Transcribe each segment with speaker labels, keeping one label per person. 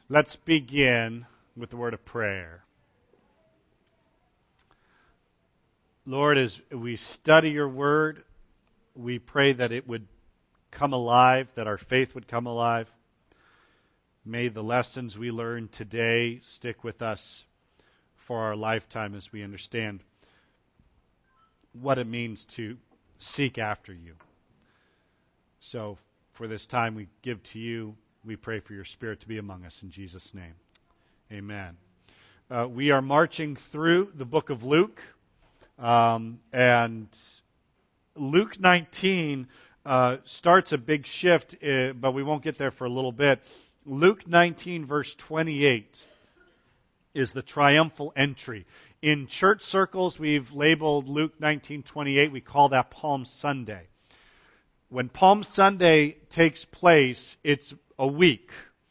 Speaker 1: Let's begin with the word of prayer. Lord, as we study your word, we pray that it would come alive, that our faith would come alive. May the lessons we learn today stick with us for our lifetime as we understand what it means to seek after you. So for this time we give to you, we pray for your Spirit to be among us in Jesus' name. Amen. We are marching through the book of Luke, and Luke 19 starts a big shift, but we won't get there for a little bit. Luke 19, verse 28 is the triumphal entry. In church circles, we've labeled Luke 19:28. We call that Palm Sunday. When Palm Sunday takes place, it's a week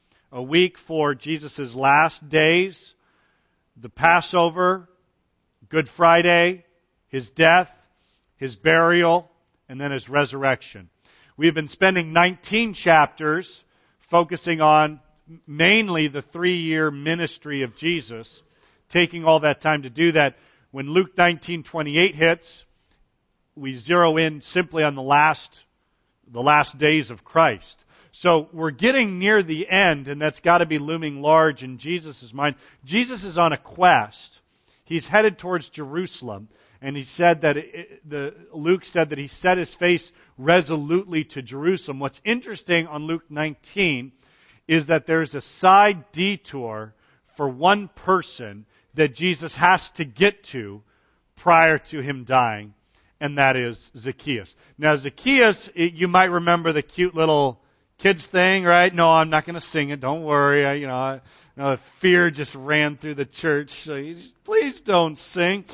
Speaker 1: for Jesus' last days, the Passover, Good Friday, his death, his burial, and then his resurrection. We've been spending 19 chapters focusing on mainly the 3-year ministry of Jesus, taking all that time to do that. When Luke 19:28 hits, we zero in simply on the last days of Christ. So we're getting near the end, and that's got to be looming large in Jesus' mind. Jesus is on a quest. He's headed towards Jerusalem, and he said that Luke said that he set his face resolutely to Jerusalem. What's interesting on Luke 19 is that there's a side detour for one person that Jesus has to get to prior to him dying, and that is Zacchaeus. Now, Zacchaeus, you might remember the cute little kids thing, right? No, I'm not going to sing it. Don't worry. Fear just ran through the church. So please don't sing.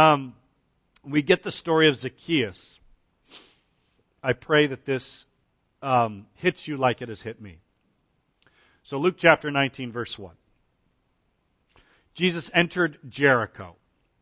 Speaker 1: We get the story of Zacchaeus. I pray that this hits you like it has hit me. So Luke chapter 19, verse 1. Jesus entered Jericho.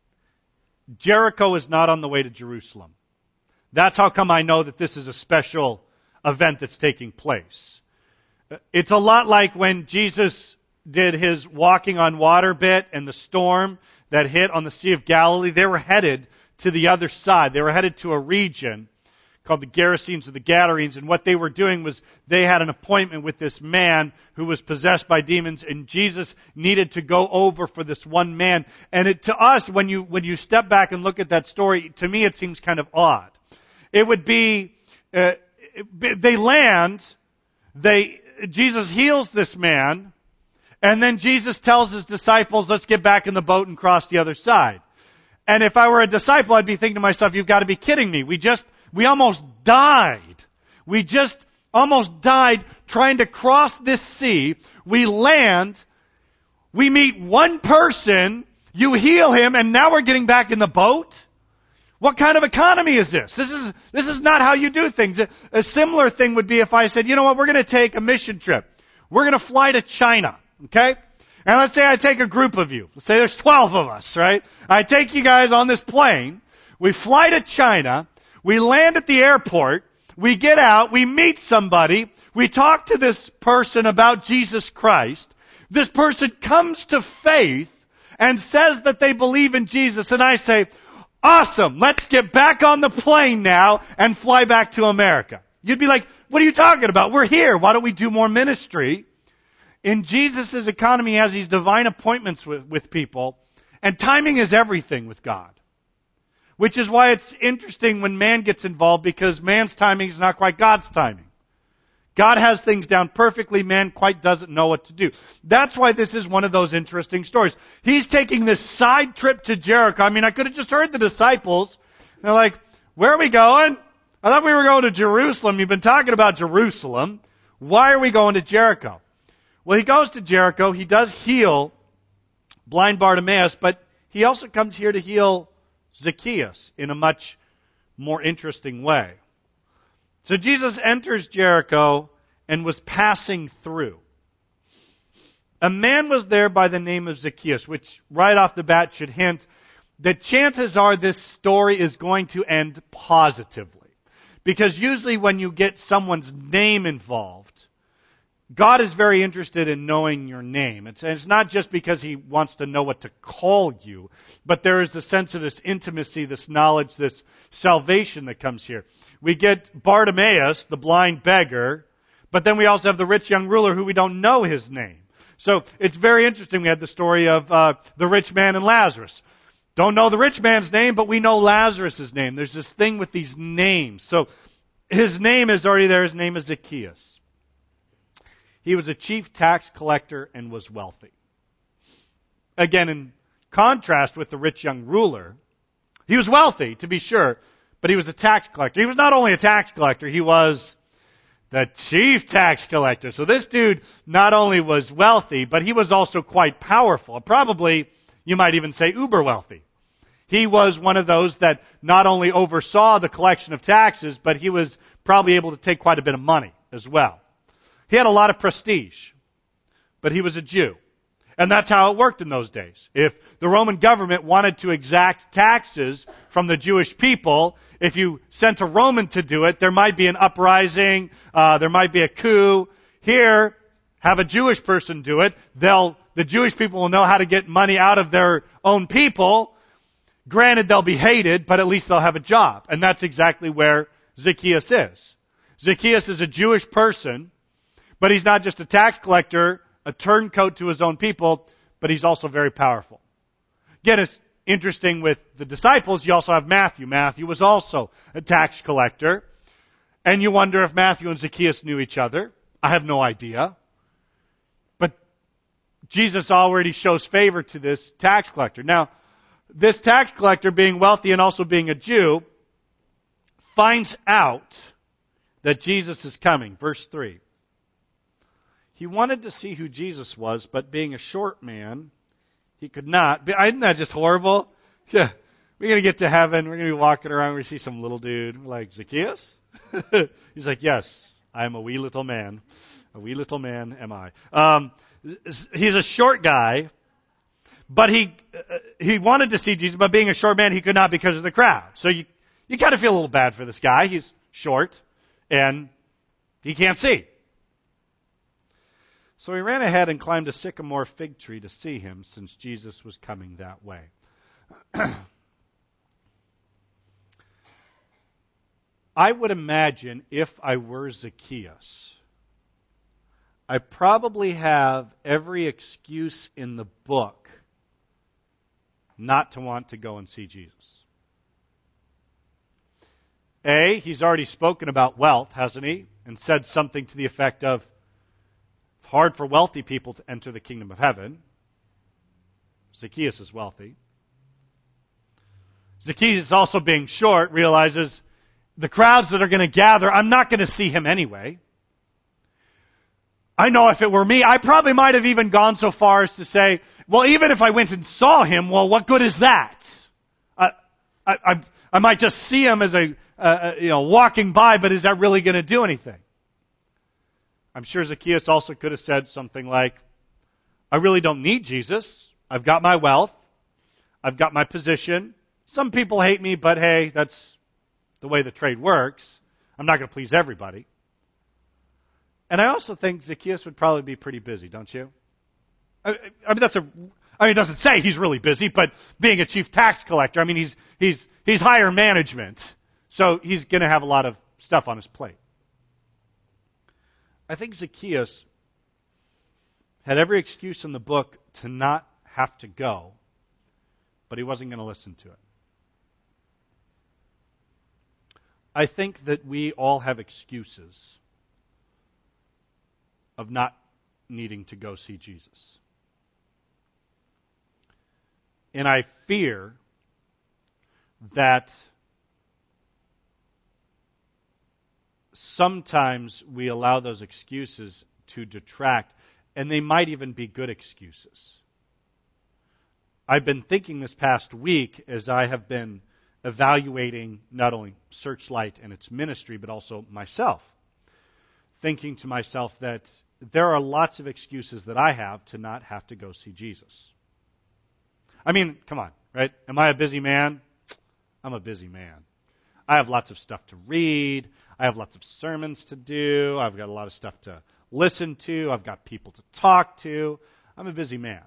Speaker 1: Jericho is not on the way to Jerusalem. That's how come I know that this is a special event that's taking place. It's a lot like when Jesus did his walking on water bit and the storm that hit on the Sea of Galilee. They were headed to the other side. They were headed to a region called the Gerasenes or the Gadarenes, and what they were doing was they had an appointment with this man who was possessed by demons, and Jesus needed to go over for this one man. And to us, when you step back and look at that story, to me it seems kind of odd. It would be they land, Jesus heals this man, and then Jesus tells his disciples, let's get back in the boat and cross the other side. And if I were a disciple, I'd be thinking to myself, you've got to be kidding me. We almost died. We just almost died trying to cross this sea. We land, we meet one person, you heal him, and now we're getting back in the boat? What kind of economy is this? This is not how you do things. A similar thing would be if I said, you know what, we're going to take a mission trip. We're going to fly to China, okay? And let's say I take a group of you. Let's say there's 12 of us, right? I take you guys on this plane. We fly to China. We land at the airport. We get out. We meet somebody. We talk to this person about Jesus Christ. This person comes to faith and says that they believe in Jesus. And I say, awesome, let's get back on the plane now and fly back to America. You'd be like, what are you talking about? We're here. Why don't we do more ministry? In Jesus' economy, he has these divine appointments with people, and timing is everything with God. Which is why it's interesting when man gets involved, because man's timing is not quite God's timing. God has things down perfectly. Man quite doesn't know what to do. That's why this is one of those interesting stories. He's taking this side trip to Jericho. I mean, I could have just heard the disciples. They're like, where are we going? I thought we were going to Jerusalem. You've been talking about Jerusalem. Why are we going to Jericho? Well, he goes to Jericho. He does heal blind Bartimaeus, but he also comes here to heal Zacchaeus in a much more interesting way. So Jesus enters Jericho and was passing through. A man was there by the name of Zacchaeus, which right off the bat should hint that chances are this story is going to end positively. Because usually when you get someone's name involved, God is very interested in knowing your name. It's not just because He wants to know what to call you, but there is a sense of this intimacy, this knowledge, this salvation that comes here. We get Bartimaeus, the blind beggar, but then we also have the rich young ruler who we don't know his name. So it's very interesting. We had the story of the rich man and Lazarus. Don't know the rich man's name, but we know Lazarus' name. There's this thing with these names. So his name is already there. His name is Zacchaeus. He was a chief tax collector and was wealthy. Again, in contrast with the rich young ruler, he was wealthy, to be sure, but he was a tax collector. He was not only a tax collector, he was the chief tax collector. So this dude not only was wealthy, but he was also quite powerful. Probably, you might even say, uber wealthy. He was one of those that not only oversaw the collection of taxes, but he was probably able to take quite a bit of money as well. He had a lot of prestige, but he was a Jew. And that's how it worked in those days. If the Roman government wanted to exact taxes from the Jewish people, if you sent a Roman to do it, there might be an uprising, there might be a coup. Here, have a Jewish person do it. The Jewish people will know how to get money out of their own people. Granted, they'll be hated, but at least they'll have a job. And that's exactly where Zacchaeus is. Zacchaeus is a Jewish person, but he's not just a tax collector, a turncoat to his own people, but he's also very powerful. Again, it's interesting with the disciples, you also have Matthew. Matthew was also a tax collector. And you wonder if Matthew and Zacchaeus knew each other. I have no idea. But Jesus already shows favor to this tax collector. Now, this tax collector, being wealthy and also being a Jew, finds out that Jesus is coming. Verse 3. He wanted to see who Jesus was, but being a short man, he could not. Isn't that just horrible? Yeah. We're going to get to heaven. We're going to be walking around. We see some little dude like Zacchaeus. He's like, yes, I am a wee little man. A wee little man am I. He's a short guy, but he wanted to see Jesus, but being a short man, he could not because of the crowd. So you kind of feel a little bad for this guy. He's short and he can't see. So he ran ahead and climbed a sycamore fig tree to see him, since Jesus was coming that way. I would imagine if I were Zacchaeus, I probably have every excuse in the book not to want to go and see Jesus. He's already spoken about wealth, hasn't he? And said something to the effect of, it's hard for wealthy people to enter the kingdom of heaven. Zacchaeus is wealthy. Zacchaeus, also being short, realizes the crowds that are going to gather, I'm not going to see him anyway. I know if it were me, I probably might have even gone so far as to say, well, even if I went and saw him, well, what good is that? I might just see him as walking by, but is that really going to do anything? I'm sure Zacchaeus also could have said something like, I really don't need Jesus. I've got my wealth. I've got my position. Some people hate me, but hey, that's the way the trade works. I'm not going to please everybody. And I also think Zacchaeus would probably be pretty busy, don't you? It doesn't say he's really busy, but being a chief tax collector, he's higher management. So he's going to have a lot of stuff on his plate. I think Zacchaeus had every excuse in the book to not have to go, but he wasn't going to listen to it. I think that we all have excuses of not needing to go see Jesus. And I fear that sometimes we allow those excuses to detract, and they might even be good excuses. I've been thinking this past week as I have been evaluating not only Searchlight and its ministry, but also myself, thinking to myself that there are lots of excuses that I have to not have to go see Jesus. Come on, right? Am I a busy man? I'm a busy man. I have lots of stuff to read. I have lots of sermons to do. I've got a lot of stuff to listen to. I've got people to talk to. I'm a busy man.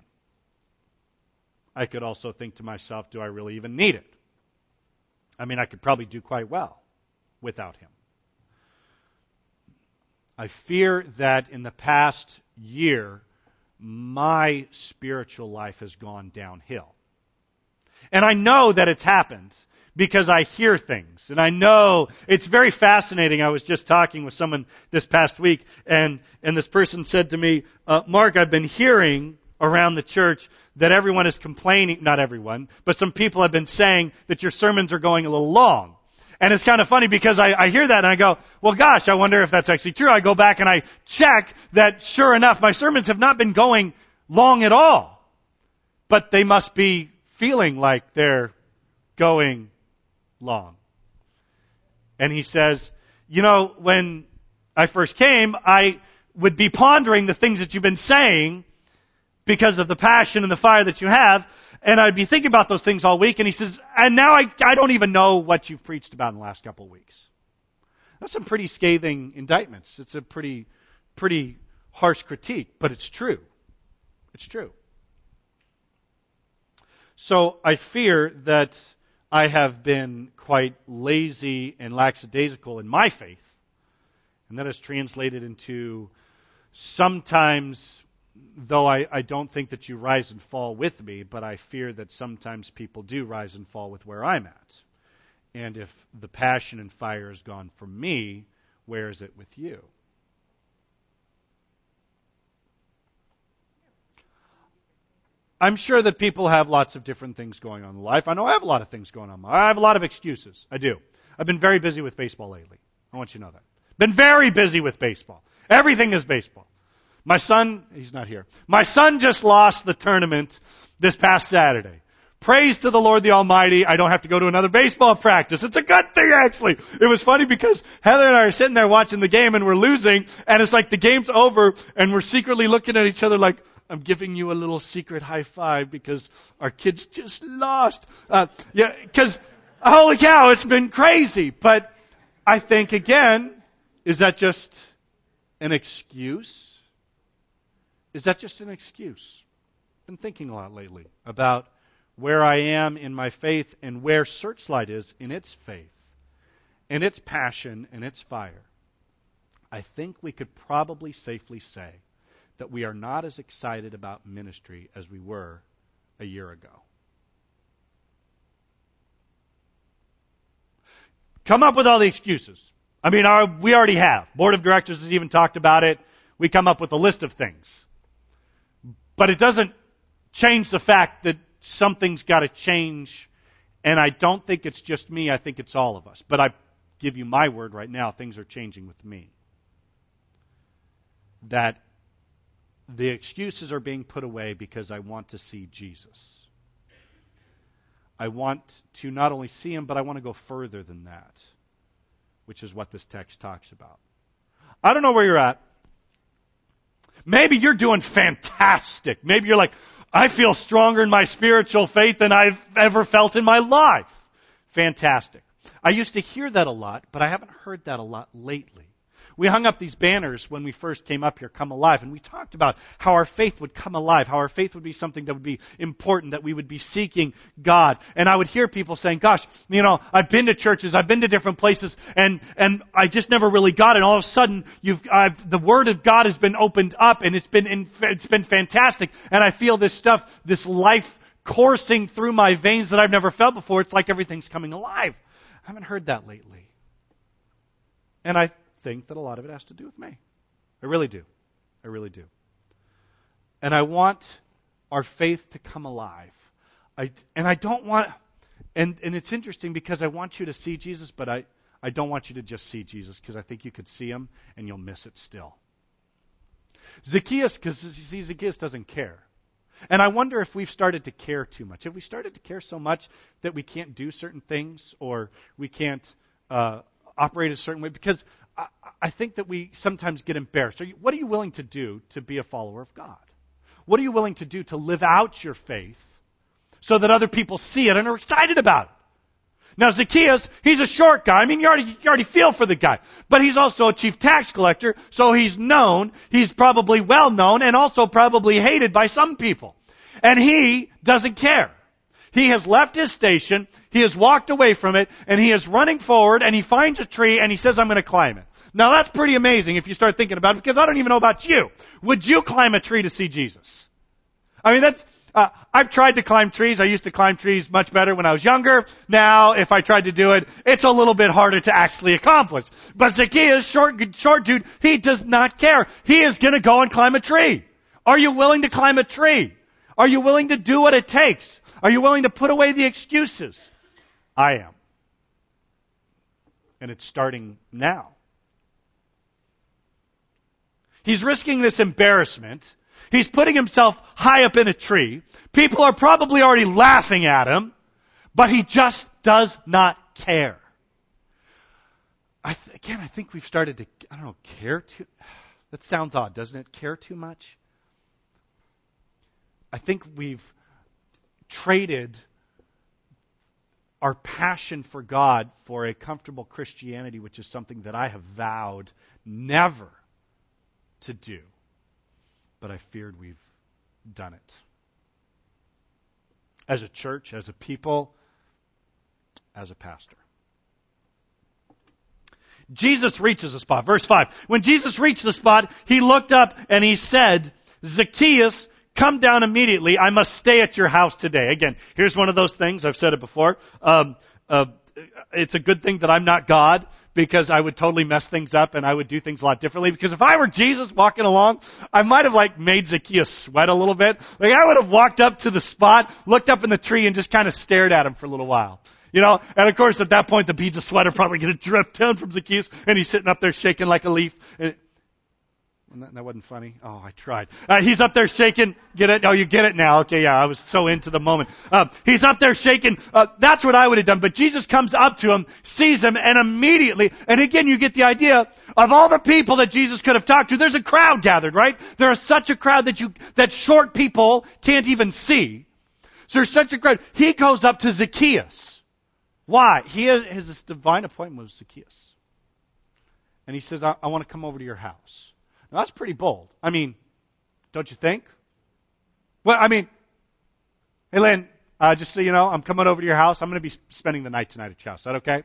Speaker 1: I could also think to myself, do I really even need it? I mean, I could probably do quite well without him. I fear that in the past year, my spiritual life has gone downhill. And I know that it's happened because I hear things. And I know it's very fascinating. I was just talking with someone this past week, and this person said to me, Mark, I've been hearing around the church that everyone is complaining, not everyone, but some people have been saying that your sermons are going a little long. And it's kind of funny because I hear that and I go, well gosh, I wonder if that's actually true. I go back and I check that sure enough, my sermons have not been going long at all. But they must be feeling like they're going long. And he says, you know, when I first came, I would be pondering the things that you've been saying because of the passion and the fire that you have. And I'd be thinking about those things all week. And he says, and now I don't even know what you've preached about in the last couple of weeks. That's some pretty scathing indictments. It's a pretty harsh critique, but it's true. It's true. So I fear that I have been quite lazy and lackadaisical in my faith. And that is translated into sometimes, though I don't think that you rise and fall with me, but I fear that sometimes people do rise and fall with where I'm at. And if the passion and fire is gone from me, where is it with you? I'm sure that people have lots of different things going on in life. I know I have a lot of things going on. I have a lot of excuses. I do. I've been very busy with baseball lately. I want you to know that. Been very busy with baseball. Everything is baseball. My son, he's not here. My son just lost the tournament this past Saturday. Praise to the Lord the Almighty, I don't have to go to another baseball practice. It's a good thing, actually. It was funny because Heather and I are sitting there watching the game and we're losing, and it's like the game's over and we're secretly looking at each other like, I'm giving you a little secret high five because our kids just lost. Because holy cow, it's been crazy. But I think, again, is that just an excuse? Is that just an excuse? I've been thinking a lot lately about where I am in my faith and where Searchlight is in its faith, and its passion and its fire. I think we could probably safely say that we are not as excited about ministry as we were a year ago. Come up with all the excuses. I mean, we already have. Board of Directors has even talked about it. We come up with a list of things. But it doesn't change the fact that something's got to change, and I don't think it's just me. I think it's all of us. But I give you my word right now, things are changing with me. That the excuses are being put away because I want to see Jesus. I want to not only see Him, but I want to go further than that, which is what this text talks about. I don't know where you're at. Maybe you're doing fantastic. Maybe you're like, I feel stronger in my spiritual faith than I've ever felt in my life. Fantastic. I used to hear that a lot, but I haven't heard that a lot lately. We hung up these banners when we first came up here, Come Alive, and we talked about how our faith would come alive, how our faith would be something that would be important, that we would be seeking God. And I would hear people saying, gosh, you know, I've been to churches, I've been to different places, and I just never really got it. And all of a sudden, the Word of God has been opened up, and it's been fantastic. And I feel this stuff, this life coursing through my veins that I've never felt before. It's like everything's coming alive. I haven't heard that lately. And I think that a lot of it has to do with me. I really do. I really do. And I want our faith to come alive. I don't want, and it's interesting because I want you to see Jesus, but I don't want you to just see Jesus because I think you could see Him and you'll miss it still. Zacchaeus, because you see, Zacchaeus doesn't care. And I wonder if we've started to care too much. Have we started to care so much that we can't do certain things or we can't operate a certain way? Because I think that we sometimes get embarrassed. What are you willing to do to be a follower of God? What are you willing to do to live out your faith so that other people see it and are excited about it? Now Zacchaeus, he's a short guy. I mean, you already feel for the guy. But he's also a chief tax collector, so he's known, he's probably well known, and also probably hated by some people. And he doesn't care. He has left his station, he has walked away from it, and he is running forward, and he finds a tree, and he says, I'm going to climb it. Now that's pretty amazing if you start thinking about it, because I don't even know about you. Would you climb a tree to see Jesus? I mean, I've tried to climb trees. I used to climb trees much better when I was younger. Now, if I tried to do it, it's a little bit harder to actually accomplish. But Zacchaeus, short dude, he does not care. He is going to go and climb a tree. Are you willing to climb a tree? Are you willing to do what it takes? Are you willing to put away the excuses? I am. And it's starting now. He's risking this embarrassment. He's putting himself high up in a tree. People are probably already laughing at him, but he just does not care. I think we've started to, care too. That sounds odd, doesn't it? Care too much? I think we've traded our passion for God for a comfortable Christianity, which is something that I have vowed never to do. But I feared we've done it. As a church, as a people, as a pastor. Jesus reaches a spot. Verse 5. When Jesus reached the spot, he looked up and he said, Zacchaeus, come down immediately. I must stay at your house today. Again, here's one of those things. I've said it before. It's a good thing that I'm not God, because I would totally mess things up and I would do things a lot differently. Because if I were Jesus walking along, I might have made Zacchaeus sweat a little bit. I would have walked up to the spot, looked up in the tree, and just kind of stared at him for a little while. And of course at that point the beads of sweat are probably going to drip down from Zacchaeus, and he's sitting up there shaking like a leaf. That wasn't funny. Oh, I tried. He's up there shaking. Get it? Oh, you get it now. Okay, yeah, I was so into the moment. He's up there shaking. That's what I would have done. But Jesus comes up to him, sees him, and immediately, and again, you get the idea of all the people that Jesus could have talked to. There's a crowd gathered, right? There is such a crowd that short people can't even see. So there's such a crowd. He goes up to Zacchaeus. Why? He has this divine appointment with Zacchaeus. And he says, I want to come over to your house. Now, that's pretty bold. I mean, don't you think? Well, I mean, hey, Lynn, just so you know, I'm coming over to your house. I'm going to be spending the night tonight at your house. Is that okay?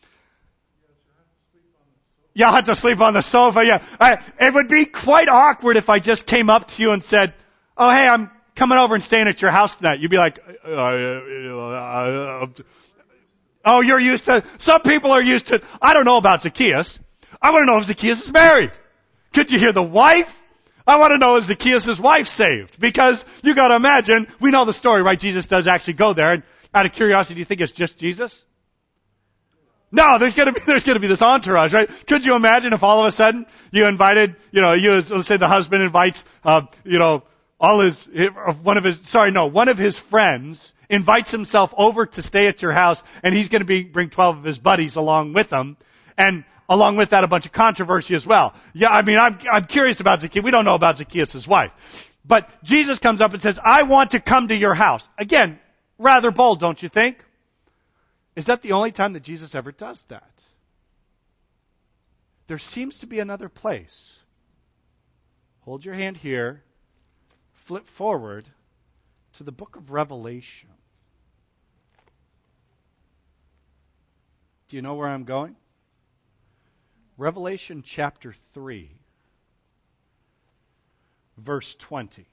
Speaker 1: Yeah, I'll have to sleep on the sofa. Yeah. It would be quite awkward if I just came up to you and said, oh, hey, I'm coming over and staying at your house tonight. You'd be like, oh, you're used to, some people are used to, I don't know about Zacchaeus. I want to know if Zacchaeus is married. Could you hear the wife? I want to know, is Zacchaeus' wife saved? Because you got to imagine, we know the story, right? Jesus does actually go there. And out of curiosity, do you think it's just Jesus? No, there's going to be this entourage, right? Could you imagine if all of a sudden you invited, let's say the husband invites, one of his friends invites himself over to stay at your house, and he's going to bring 12 of his buddies along with him, and along with that, a bunch of controversy as well. Yeah, I mean, I'm curious about Zacchaeus. We don't know about Zacchaeus' wife. But Jesus comes up and says, I want to come to your house. Again, rather bold, don't you think? Is that the only time that Jesus ever does that? There seems to be another place. Hold your hand here. Flip forward to the book of Revelation. Do you know where I'm going? Revelation chapter 3, verse 20.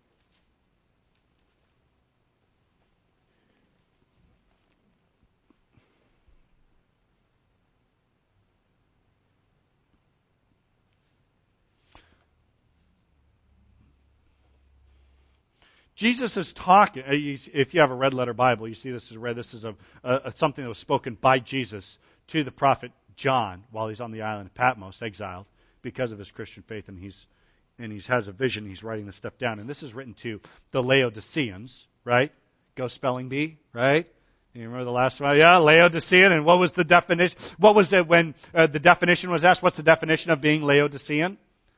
Speaker 1: Jesus is talking. If you have a red letter Bible, you see this is red. This is something that was spoken by Jesus to the prophet John while he's on the island of Patmos, exiled because of his Christian faith, and he has a vision. He's writing this stuff down, and this is written to the Laodiceans, right? Go spelling bee, right? You remember the last one? Yeah, Laodicean. And what was the definition? What was it when the definition was asked? What's the definition of being Laodicean?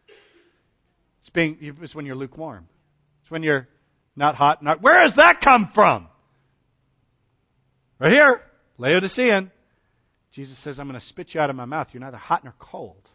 Speaker 1: It's when you're lukewarm. It's when you're not hot. Where does that come from? Right here. Laodicean. Jesus says, I'm going to spit you out of my mouth. You're neither hot nor cold.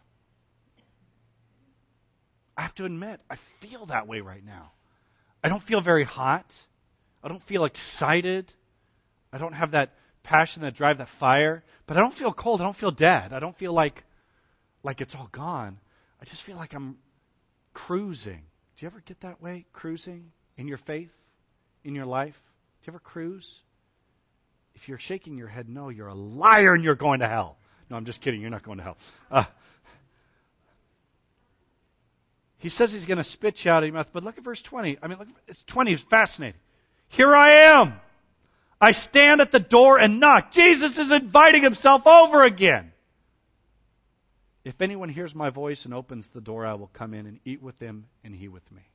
Speaker 1: I have to admit, I feel that way right now. I don't feel very hot. I don't feel excited. I don't have that passion, that drive, that fire. But I don't feel cold. I don't feel dead. I don't feel like it's all gone. I just feel like I'm cruising. Do you ever get that way? Cruising in your faith, in your life? Do you ever cruise? If you're shaking your head, no, you're a liar and you're going to hell. No, I'm just kidding. You're not going to hell. He says he's going to spit you out of your mouth. But look at verse 20. Look, 20 is fascinating. Here I am. I stand at the door and knock. Jesus is inviting himself over again. If anyone hears my voice and opens the door, I will come in and eat with him and he with me.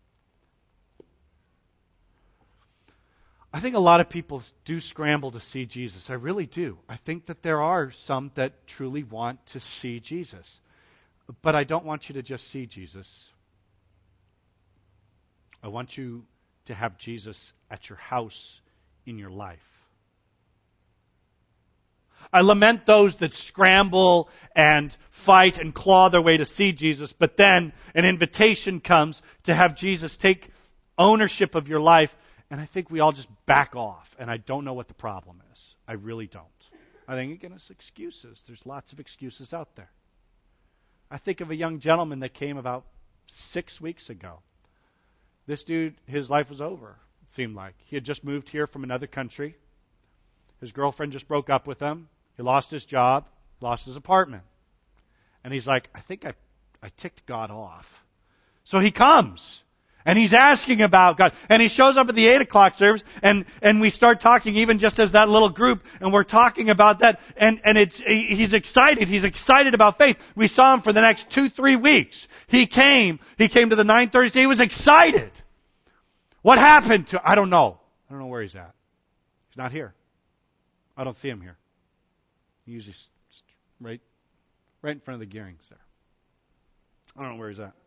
Speaker 1: I think a lot of people do scramble to see Jesus. I really do. I think that there are some that truly want to see Jesus. But I don't want you to just see Jesus. I want you to have Jesus at your house, in your life. I lament those that scramble and fight and claw their way to see Jesus, but then an invitation comes to have Jesus take ownership of your life, and I think we all just back off, and I don't know what the problem is. I really don't. I think, again, it's excuses. There's lots of excuses out there. I think of a young gentleman that came about 6 weeks ago. This dude, his life was over, it seemed like. He had just moved here from another country. His girlfriend just broke up with him. He lost his job, lost his apartment. And he's like, I think I ticked God off. So he comes. And he's asking about God. And he shows up at the 8 o'clock service, and we start talking even just as that little group, and we're talking about that, and he's excited. He's excited about faith. We saw him for the next 2-3 weeks. He came to the 9:30. He was excited. What happened to, I don't know. I don't know where he's at. He's not here. I don't see him here. He's usually right in front of the gearings there. I don't know where he's at.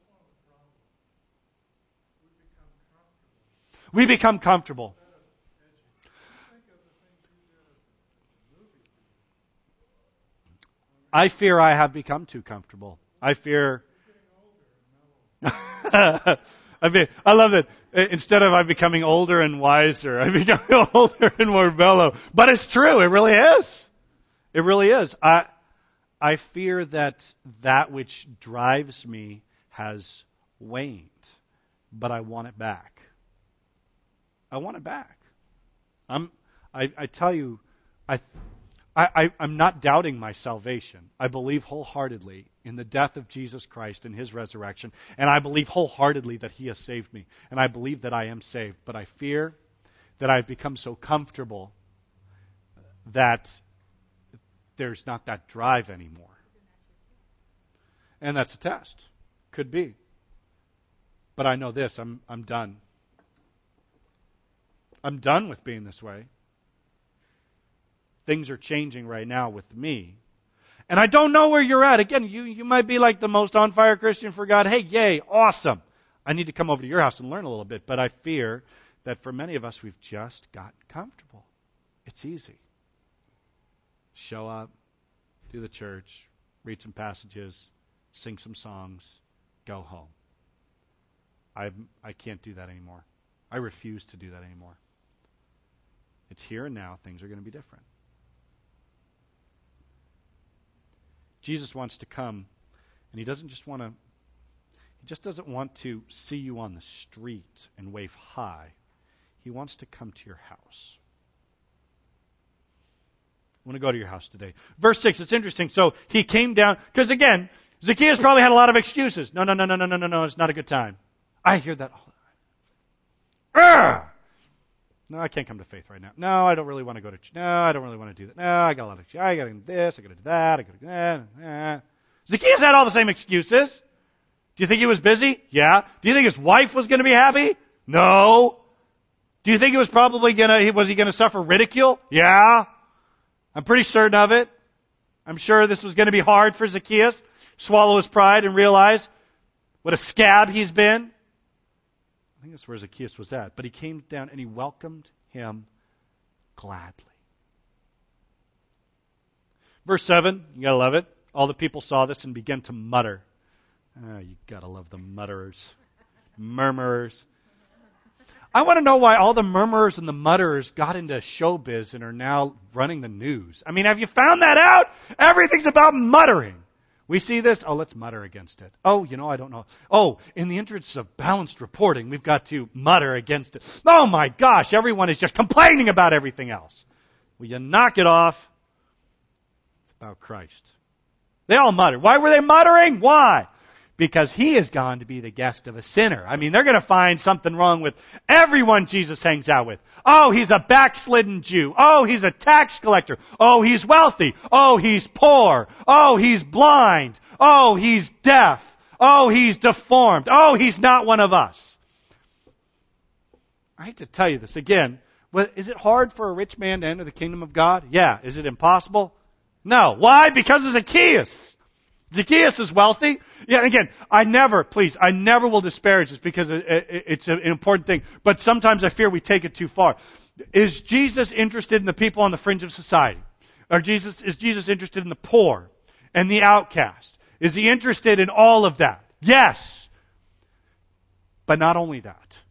Speaker 1: We become comfortable. I fear I have become too comfortable. I fear. I love that. Instead of I'm becoming older and wiser, I'm becoming older and more mellow. But it's true. It really is. It really is. I fear that which drives me has waned, but I want it back. I want it back. I tell you, I'm not doubting my salvation. I believe wholeheartedly in the death of Jesus Christ and His resurrection, and I believe wholeheartedly that He has saved me, and I believe that I am saved. But I fear that I've become so comfortable that there's not that drive anymore. And that's a test. Could be. But I know this, I'm done. I'm done with being this way. Things are changing right now with me. And I don't know where you're at. Again, you might be like the most on fire Christian for God. Hey, yay, awesome. I need to come over to your house and learn a little bit. But I fear that for many of us, we've just gotten comfortable. It's easy. Show up, do the church, read some passages, sing some songs, go home. I can't do that anymore. I refuse to do that anymore. It's here and now. Things are going to be different. Jesus wants to come, and He just doesn't want to see you on the street and wave hi. He wants to come to your house. I want to go to your house today. Verse 6, it's interesting. So He came down, because again, Zacchaeus probably had a lot of excuses. No, it's not a good time. I hear that all the time. No, I can't come to faith right now. No, I don't really want to go to church. No, I don't really want to do that. No, I got a lot of, I got to do this, I got to do that, I got to do that. Zacchaeus had all the same excuses. Do you think he was busy? Yeah. Do you think his wife was going to be happy? No. Do you think he was probably was he going to suffer ridicule? Yeah. I'm pretty certain of it. I'm sure this was going to be hard for Zacchaeus. Swallow his pride and realize what a scab he's been. I think that's where Zacchaeus was at. But he came down and he welcomed him gladly. Verse 7, you gotta love it. All the people saw this and began to mutter. You gotta love the mutterers. Murmurers. I want to know why all the murmurers and the mutterers got into showbiz and are now running the news. I mean, have you found that out? Everything's about muttering. We see this. Oh, let's mutter against it. Oh, I don't know. Oh, in the interest of balanced reporting, we've got to mutter against it. Oh my gosh, everyone is just complaining about everything else. Will you knock it off? It's about Christ. They all mutter. Why were they muttering? Why? Because he is gone to be the guest of a sinner. I mean, they're going to find something wrong with everyone Jesus hangs out with. Oh, he's a backslidden Jew. Oh, he's a tax collector. Oh, he's wealthy. Oh, he's poor. Oh, he's blind. Oh, he's deaf. Oh, he's deformed. Oh, he's not one of us. I hate to tell you this again, but is it hard for a rich man to enter the kingdom of God? Yeah. Is it impossible? No. Why? Because of Zacchaeus. Zacchaeus is wealthy. Yeah, again, I never will disparage this because it's an important thing. But sometimes I fear we take it too far. Is Jesus interested in the people on the fringe of society? Is Jesus interested in the poor and the outcast? Is he interested in all of that? Yes. But not only that.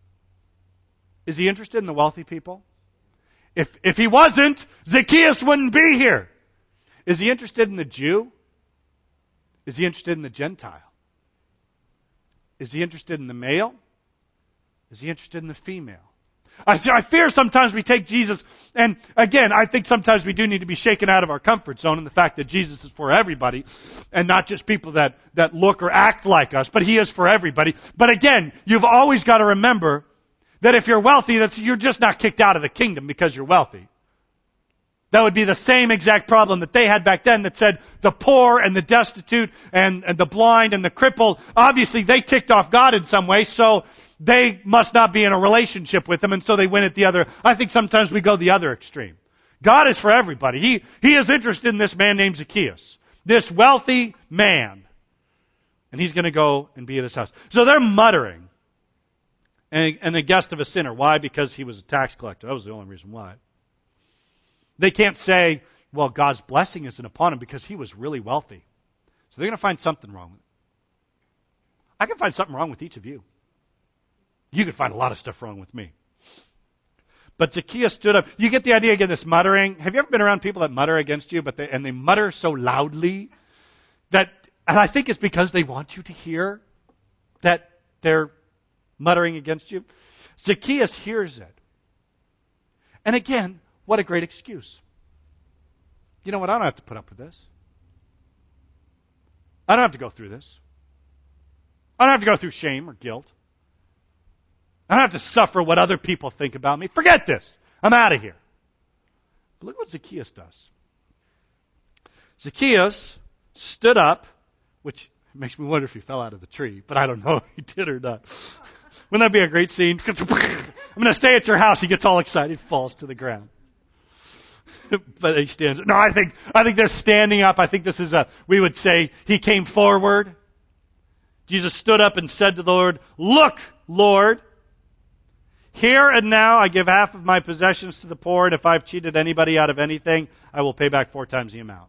Speaker 1: Is he interested in the wealthy people? If he wasn't, Zacchaeus wouldn't be here. Is he interested in the Jew? Is he interested in the Gentile? Is he interested in the male? Is he interested in the female? I fear sometimes we take Jesus, and again, I think sometimes we do need to be shaken out of our comfort zone in the fact that Jesus is for everybody, and not just people that look or act like us, but he is for everybody. But again, you've always got to remember that if you're wealthy, you're just not kicked out of the kingdom because you're wealthy. That would be the same exact problem that they had back then that said the poor and the destitute and the blind and the crippled, obviously they ticked off God in some way, so they must not be in a relationship with him, and so they went at the other. I think sometimes we go the other extreme. God is for everybody. He is interested in this man named Zacchaeus, this wealthy man. And he's going to go and be at his house. So they're muttering. And the guest of a sinner. Why? Because he was a tax collector. That was the only reason why. They can't say, well, God's blessing isn't upon him because he was really wealthy. So they're going to find something wrong with it. I can find something wrong with each of you. You can find a lot of stuff wrong with me. But Zacchaeus stood up. You get the idea again, this muttering. Have you ever been around people that mutter against you, and they mutter so loudly and I think it's because they want you to hear that they're muttering against you. Zacchaeus hears it. And again, what a great excuse. You know what? I don't have to put up with this. I don't have to go through this. I don't have to go through shame or guilt. I don't have to suffer what other people think about me. Forget this. I'm out of here. But look what Zacchaeus does. Zacchaeus stood up, which makes me wonder if he fell out of the tree, but I don't know if he did or not. Wouldn't that be a great scene? I'm going to stay at your house. He gets all excited, falls to the ground. But he stands. No, I think this standing up. I think this is we would say he came forward. Jesus stood up and said to the Lord, "Look, Lord, here and now I give half of my possessions to the poor, and if I've cheated anybody out of anything, I will pay back 4 times the amount."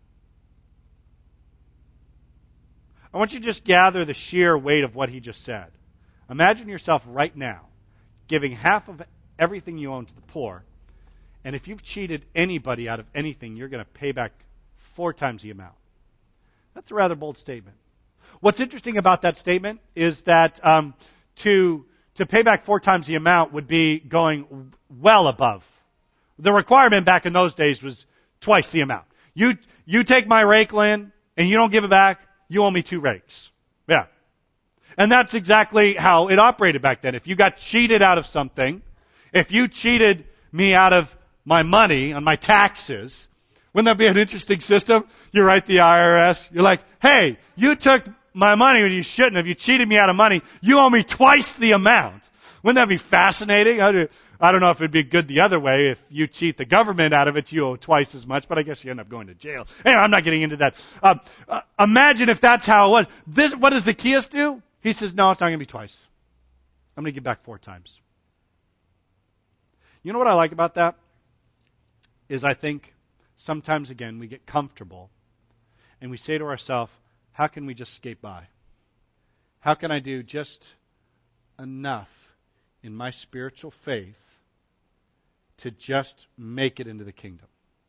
Speaker 1: I want you to just gather the sheer weight of what he just said. Imagine yourself right now giving half of everything you own to the poor, and if you've cheated anybody out of anything, you're going to pay back 4 times the amount. That's a rather bold statement. What's interesting about that statement is that to pay back 4 times the amount would be going well above. The requirement back in those days was twice the amount. You take my rake, Lynn, and you don't give it back, you owe me 2 rakes. Yeah. And that's exactly how it operated back then. If you got cheated out of something, if you cheated me out of my money on my taxes, wouldn't that be an interesting system? You write the IRS, you're like, hey, you took my money when you shouldn't have. You cheated me out of money. You owe me twice the amount. Wouldn't that be fascinating? I don't know if it'd be good the other way. If you cheat the government out of it, you owe twice as much, but I guess you end up going to jail. Anyway, I'm not getting into that. Imagine if that's how it was. What does Zacchaeus do? He says, no, it's not going to be twice. I'm going to give back 4 times. You know what I like about that? Is I think sometimes, again, we get comfortable and we say to ourselves, how can we just skate by? How can I do just enough in my spiritual faith to just make it into the kingdom?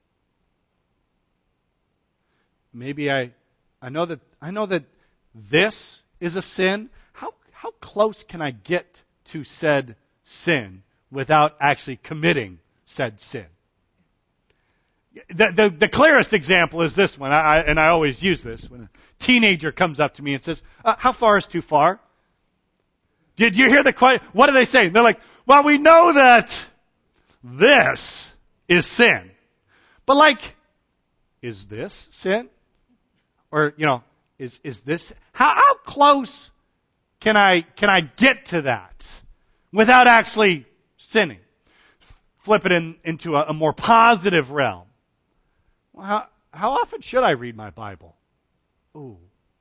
Speaker 1: Maybe I know that this is a sin. How close can I get to said sin without actually committing said sin? The clearest example is this one, and I always use this when a teenager comes up to me and says, "How far is too far?" Did you hear the question? What are they saying? They're like, "Well, we know that this is sin, but like, is this sin? Or is this how close can I get to that without actually sinning?" Flip it into a more positive realm. Well, how often should I read my Bible? Ooh.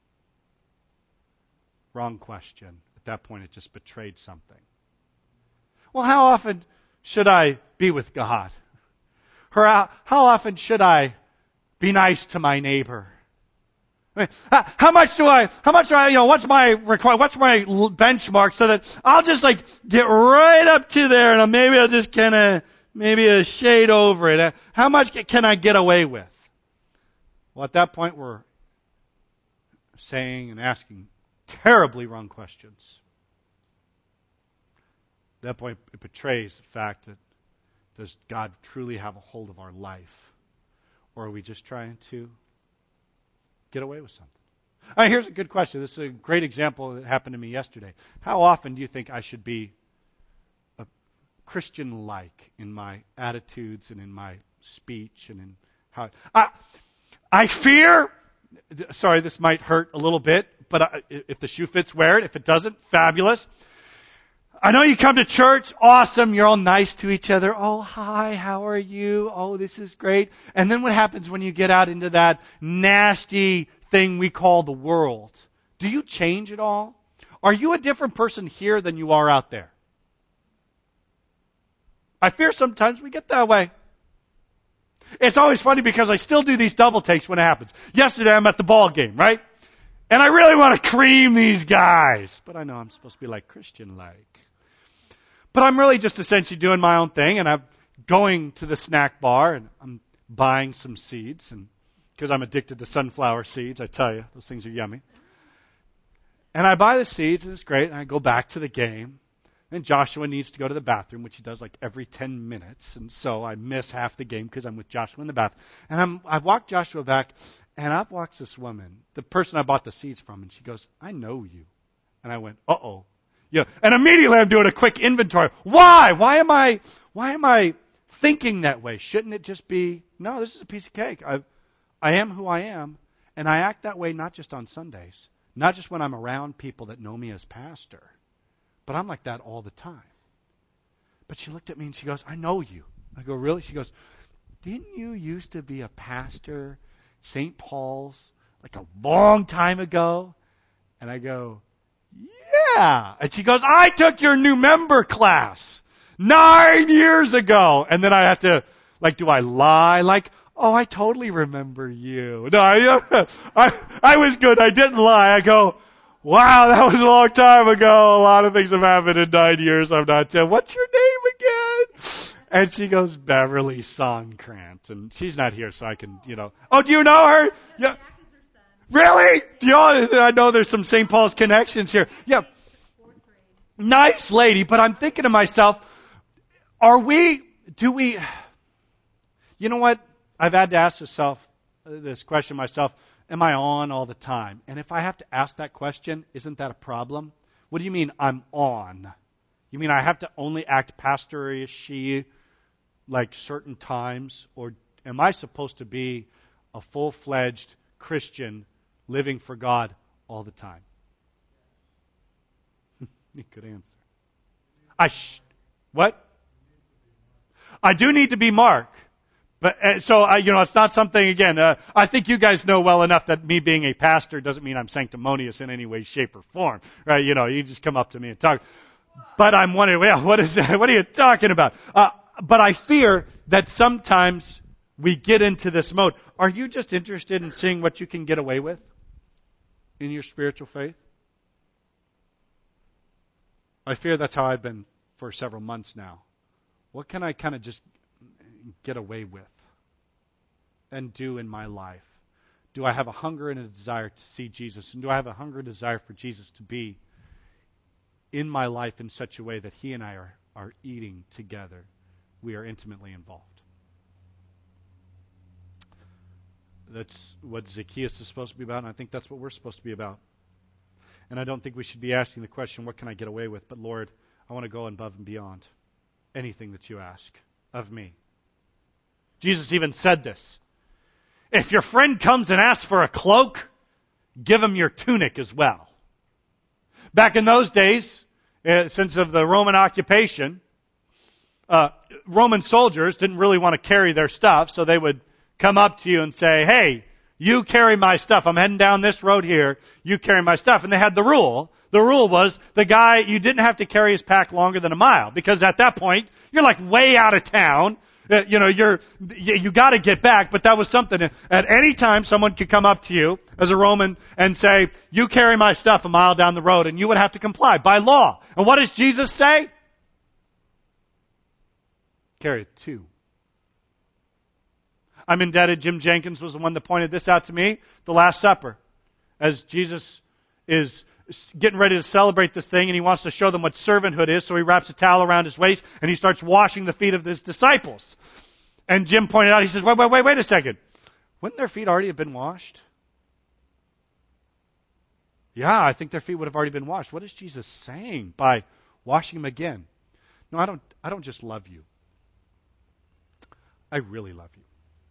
Speaker 1: Wrong question. At that point, it just betrayed something. Well, how often should I be with God? Or how often should I be nice to my neighbor? I mean, how much do I, what's my benchmark so that I'll just get right up to there and maybe I'll just maybe a shade over it. How much can I get away with? Well, at that point, we're saying and asking terribly wrong questions. At that point, it betrays the fact that does God truly have a hold of our life? Or are we just trying to get away with something? All right, here's a good question. This is a great example that happened to me yesterday. How often do you think I should be Christian-like in my attitudes and in my speech and in how I fear, sorry, this might hurt a little bit, but if the shoe fits, wear it. If it doesn't, fabulous. I know you come to church, awesome, you're all nice to each other. Oh, hi, how are you? Oh, this is great. And then what happens when you get out into that nasty thing we call the world? Do you change at all? Are you a different person here than you are out there? I fear sometimes we get that way. It's always funny because I still do these double takes when it happens. Yesterday I'm at the ball game, right? And I really want to cream these guys. But I know I'm supposed to be Christian-like. But I'm really just essentially doing my own thing, and I'm going to the snack bar and I'm buying some seeds, and because I'm addicted to sunflower seeds, I tell you, those things are yummy. And I buy the seeds, and it's great, and I go back to the game. And Joshua needs to go to the bathroom, which he does every 10 minutes. And so I miss half the game because I'm with Joshua in the bathroom. And I've walked Joshua back, and up walks this woman, the person I bought the seeds from, and she goes, "I know you." And I went, "Uh-oh." And immediately I'm doing a quick inventory. Why? Why am I thinking that way? Shouldn't it just be, no, this is a piece of cake. I am who I am, and I act that way not just on Sundays, not just when I'm around people that know me as pastor. But I'm like that all the time. But she looked at me and she goes, "I know you." I go, "Really?" She goes, "Didn't you used to be a pastor, St. Paul's, a long time ago?" And I go, "Yeah." And she goes, "I took your new member class 9 years ago." And then I have to, do I lie? "Oh, I totally remember you." No, I was good. I didn't lie. I go, "Wow, that was a long time ago. A lot of things have happened in 9 years. I'm not 10. What's your name again?" And she goes, "Beverly Sonkrant." And she's not here, so I can, Oh, do you know her? Yeah. Really? I know there's some St. Paul's connections here. Yeah. Nice lady, but I'm thinking to myself, do we, you know what? I've had to ask this question myself. Am I on all the time? And if I have to ask that question, isn't that a problem? What do you mean I'm on? You mean I have to only act pastor-ish certain times? Or am I supposed to be a full-fledged Christian living for God all the time? Good answer. What? I do need to be Mark. But so it's not something, again, I think you guys know well enough that me being a pastor doesn't mean I'm sanctimonious in any way, shape, or form. Right? You just come up to me and talk. But I'm wondering, what is that? What are you talking about? But I fear that sometimes we get into this mode. Are you just interested in seeing what you can get away with in your spiritual faith? I fear that's how I've been for several months now. What can I kind of just get away with and do in my life? Do I have a hunger and a desire to see Jesus? And do I have a hunger and desire for Jesus to be in my life in such a way that He and I are eating together? We are intimately involved. That's what Zacchaeus is supposed to be about, and I think that's what we're supposed to be about. And I don't think we should be asking the question, what can I get away with? But Lord, I want to go above and beyond anything that you ask of me. Jesus even said this. If your friend comes and asks for a cloak, give him your tunic as well. Back in those days, since of the Roman occupation, Roman soldiers didn't really want to carry their stuff, so they would come up to you and say, hey, you carry my stuff. I'm heading down this road here. You carry my stuff. And they had the rule. The rule was the guy, you didn't have to carry his pack longer than a mile, because at that point, you're like way out of town. You got to get back, but that was something. At any time, someone could come up to you as a Roman and say, you carry my stuff a mile down the road, and you would have to comply by law. And what does Jesus say? Carry it too. I'm indebted. Jim Jenkins was the one that pointed this out to me, the Last Supper. As Jesus is getting ready to celebrate this thing, and he wants to show them what servanthood is, so he wraps a towel around his waist, and he starts washing the feet of his disciples. And Jim pointed out, he says, wait a second. Wouldn't their feet already have been washed? Yeah, I think their feet would have already been washed. What is Jesus saying by washing them again? No, I don't just love you. I really love you.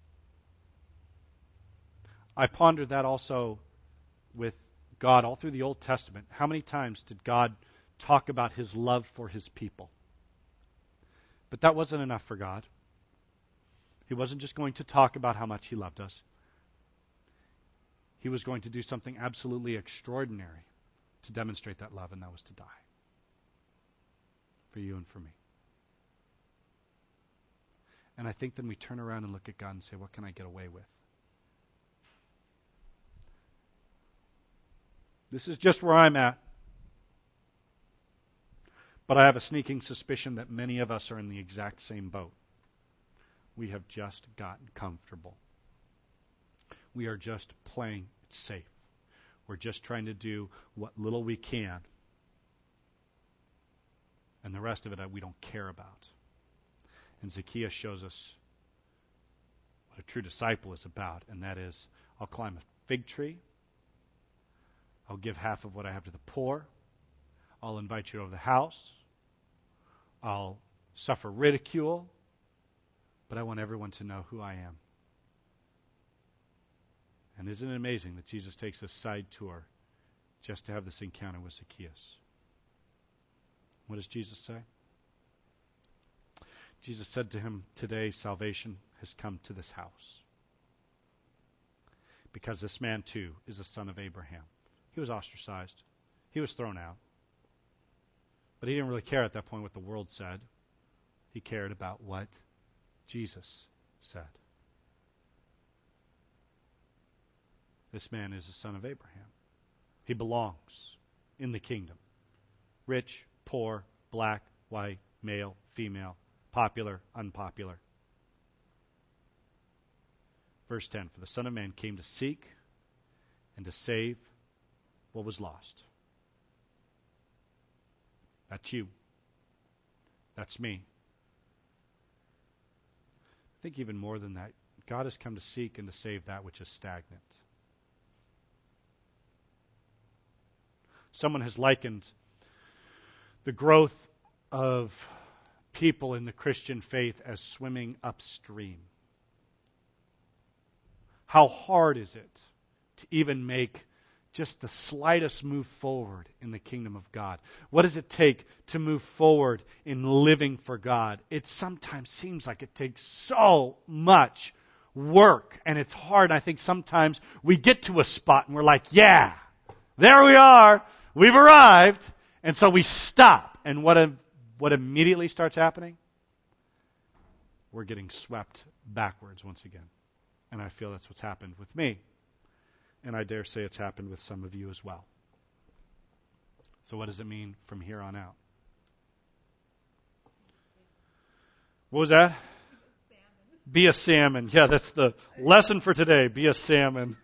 Speaker 1: I pondered that also with God all through the Old Testament. How many times did God talk about His love for His people? But that wasn't enough for God. He wasn't just going to talk about how much He loved us. He was going to do something absolutely extraordinary to demonstrate that love, and that was to die. For you and for me. And I think then we turn around and look at God and say, what can I get away with? This is just where I'm at. But I have a sneaking suspicion that many of us are in the exact same boat. We have just gotten comfortable. We are just playing it safe. We're just trying to do what little we can. And the rest of it we don't care about. And Zacchaeus shows us what a true disciple is about, and that is, I'll climb a fig tree. I'll give half of what I have to the poor. I'll invite you over the house. I'll suffer ridicule. But I want everyone to know who I am. And isn't it amazing that Jesus takes a side tour just to have this encounter with Zacchaeus? What does Jesus say? Jesus said to him, today salvation has come to this house. Because this man too is a son of Abraham. He was ostracized. He was thrown out. But he didn't really care at that point what the world said. He cared about what Jesus said. This man is a son of Abraham. He belongs in the kingdom. Rich, poor, black, white, male, female, popular, unpopular. Verse 10, for the Son of Man came to seek and to save what was lost. That's you. That's me. I think even more than that, God has come to seek and to save that which is stagnant. Someone has likened the growth of people in the Christian faith as swimming upstream. How hard is it to even make just the slightest move forward in the kingdom of God? What does it take to move forward in living for God? It sometimes seems like it takes so much work, and it's hard. I think sometimes we get to a spot and we're like, yeah, there we are. We've arrived. And so we stop. And what immediately starts happening? we're getting swept backwards once again. And I feel that's what's happened with me. And I dare say it's happened with some of you as well. So what does it mean from here on out? What was that? Be a salmon. Yeah, that's the lesson for today. Be a salmon.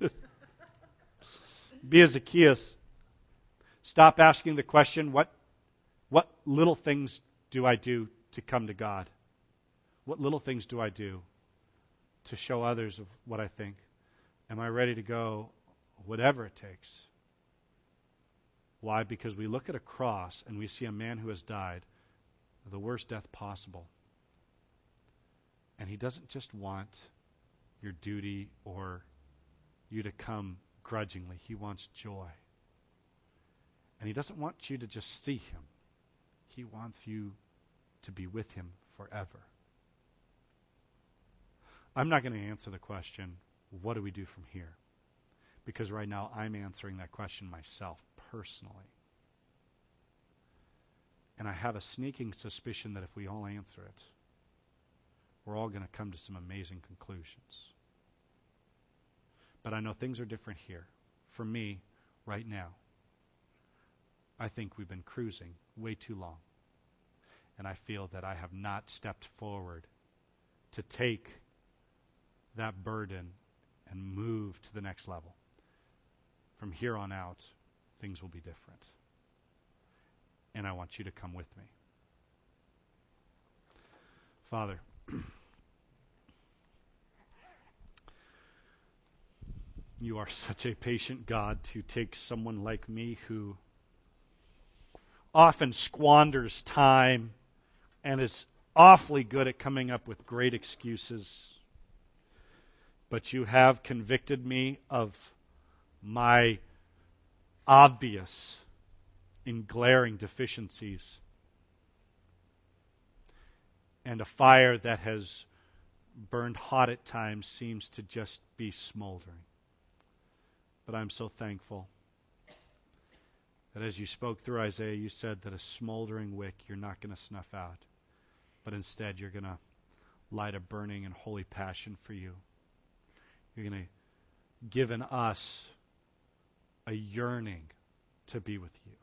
Speaker 1: Be a Zacchaeus. Stop asking the question, what little things do I do to come to God? What little things do I do to show others of what I think? Am I ready to go whatever it takes? Why? Because we look at a cross and we see a man who has died the worst death possible. And he doesn't just want your duty or you to come grudgingly. He wants joy. And he doesn't want you to just see him. He wants you to be with him forever. I'm not going to answer the question, what do we do from here? Because right now I'm answering that question myself personally. And I have a sneaking suspicion that if we all answer it, we're all going to come to some amazing conclusions. But I know things are different here. For me, right now, I think we've been cruising way too long. And I feel that I have not stepped forward to take that burden and move to the next level. From here on out, things will be different. And I want you to come with me. Father, you are such a patient God to take someone like me who often squanders time and is awfully good at coming up with great excuses. But you have convicted me of my obvious and glaring deficiencies, and a fire that has burned hot at times seems to just be smoldering. But I'm so thankful that as you spoke through Isaiah, you said that a smoldering wick you're not going to snuff out, but instead you're going to light a burning and holy passion for you. You're going to give in us a yearning to be with you.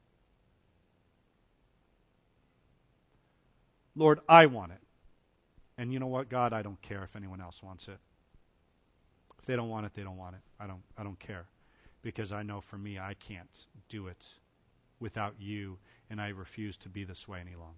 Speaker 1: Lord, I want it. And you know what, God? I don't care if anyone else wants it. If they don't want it, they don't want it. I don't care. Because I know for me, I can't do it without you, and I refuse to be this way any longer.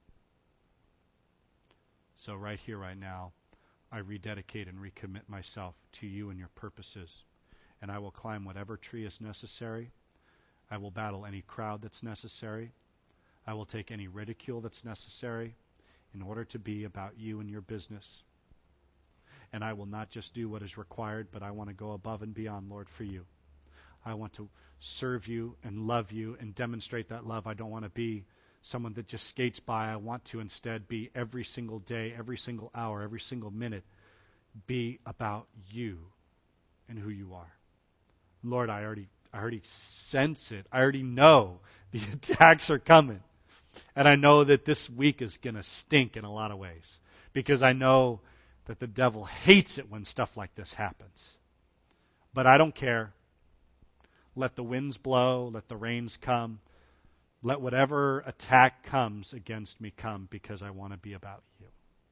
Speaker 1: So right here, right now, I rededicate and recommit myself to you and your purposes. And I will climb whatever tree is necessary. I will battle any crowd that's necessary. I will take any ridicule that's necessary in order to be about you and your business. And I will not just do what is required, but I want to go above and beyond, Lord, for you. I want to serve you and love you and demonstrate that love. I don't want to be someone that just skates by. I want to instead be every single day, every single hour, every single minute, be about you and who you are. Lord, I already sense it. I already know the attacks are coming. And I know that this week is going to stink in a lot of ways. Because I know that the devil hates it when stuff like this happens. But I don't care. Let the winds blow. Let the rains come. Let whatever attack comes against me come, because I want to be about you.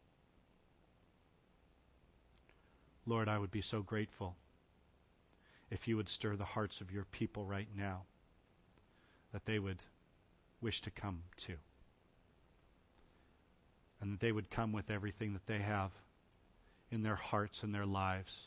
Speaker 1: Lord, I would be so grateful if you would stir the hearts of your people right now, that they would wish to come too. And that they would come with everything that they have in their hearts and their lives.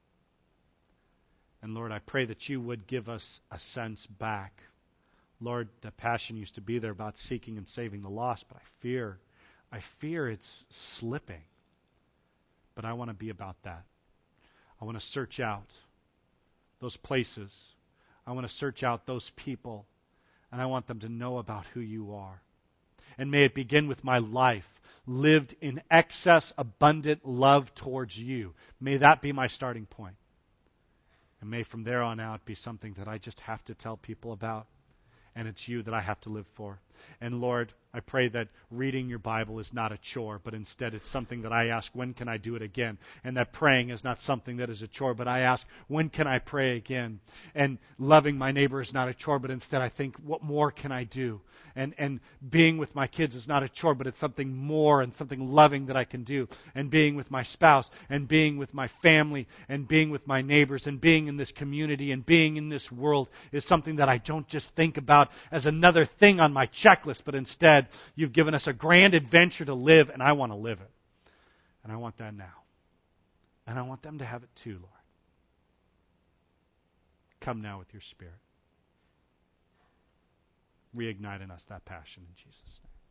Speaker 1: And Lord, I pray that you would give us a sense back. Lord, the passion used to be there about seeking and saving the lost, but I fear it's slipping. But I want to be about that. I want to search out those places. I want to search out those people. And I want them to know about who you are. And may it begin with my life, lived in excess, abundant love towards you. May that be my starting point. And may from there on out be something that I just have to tell people about. And it's you that I have to live for. And Lord, I pray that reading your Bible is not a chore, but instead it's something that I ask, when can I do it again? And that praying is not something that is a chore, but I ask, when can I pray again? And loving my neighbor is not a chore, but instead I think, what more can I do? And being with my kids is not a chore, but it's something more and something loving that I can do. And being with my spouse, and being with my family, and being with my neighbors, and being in this community, and being in this world is something that I don't just think about as another thing on my checklist, but instead you've given us a grand adventure to live, and I want to live it. And I want that now. And I want them to have it too, Lord. Come now with your Spirit. Reignite in us that passion in Jesus' name.